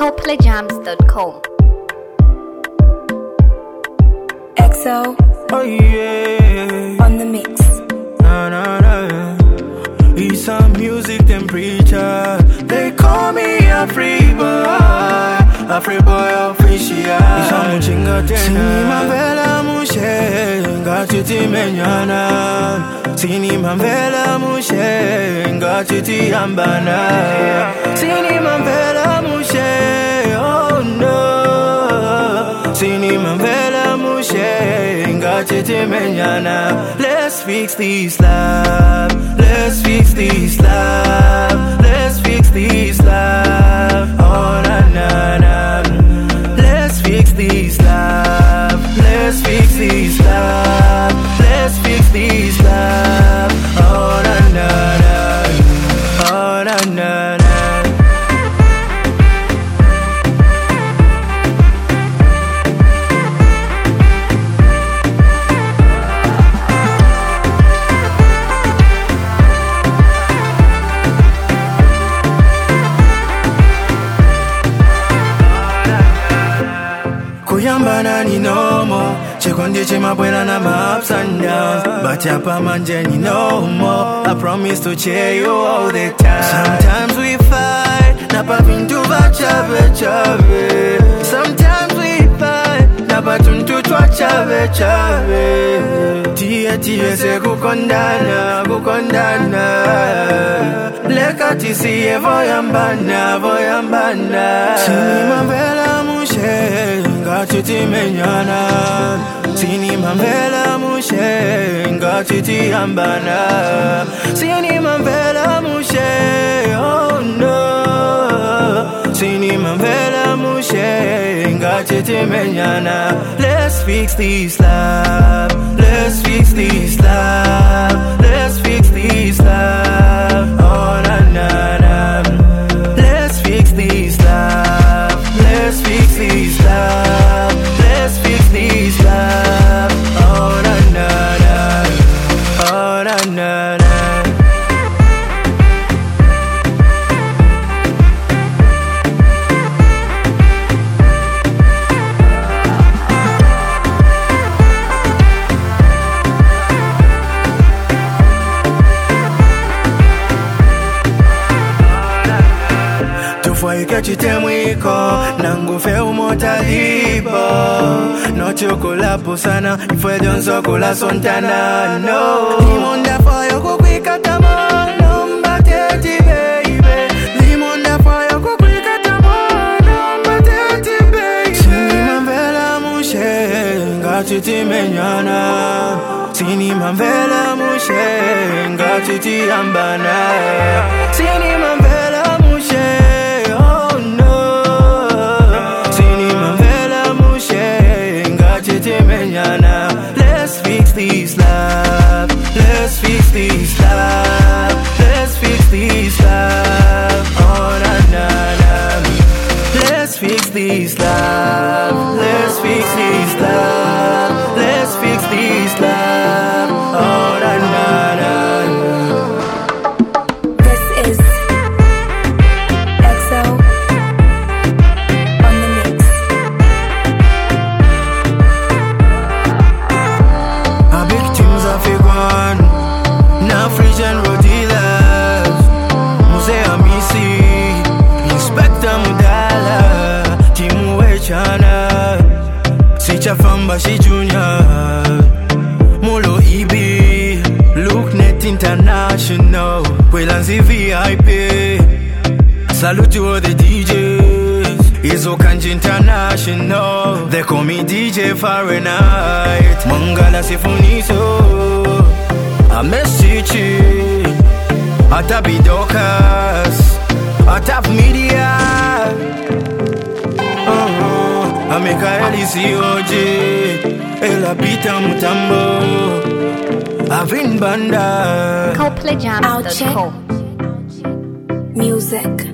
CopleyJams.com. XO Oh yeah, on the mix. na na na. He's a music temperature. They call me a free boy official. He's a muchinga tena. Sini mambela mushe, ngachiti menyana. Sini mambela mushe, ngachiti ambana. Sini mambela mushe, oh no. Sini mambela mushe, ngachiti menyana. Let's fix this love. Let's fix this love. Let's fix this love. Oh na na na. Let's fix this love. Let's fix this love. Let's fix this love. Oh na na na. Oh na na na. Kuyambana ni normal. Chekonde chema buena na my ups and downs. But yapa manje ni no more. I promise to cheer you all the time. Sometimes we fight, napa vintu vachabe chabe. Sometimes we fight, napa tuntu twa chabe chabe. Tie se kukondana. Lekati siye voyambana. Sini mambela mushe, ngachiti menyana. Sini mambela mushe, ngachiti ambana. Sini mambela mushe, oh no. Sini mambela mushe, ngachiti menyana. Let's fix this love. Let's fix this love. Let's fix this love. Oh na na na. Let's fix this love. Let's fix this love. Let's fix this love. Oh na na na. Oh na na na. Chitemwiko nangufe umotalipo no chokolapo sana ifwe jonzo kula sontana no limonda foyo kukwika tamano mbateti baby limonda foyo kukwika tamano mbateti baby sini mambela mushe ngachiti menyana sini mambela mushe ngachiti ambana sini mambela mushe let's fix this love. Let's fix this love. Let's fix this love. Oh na na na. Let's fix this love. Let's fix this love. Let's fix this love. Oh na na na. This is XO on the mix. Frisian Rodilas, Musea Misi, Inspector Mudala, Timu Echana, Sicha Famba Shi Junior, Molo EB, Looknet International, Kwelanzi VIP, salute to all the DJs, Izo Kanji International, they call me DJ Fahrenheit, Mangala Sifuniso. I message you, I tap Docas, I tap media. I make a LCOJ, Ella Pita Mutambo, Avin Banda. CopleyJams.com. Music.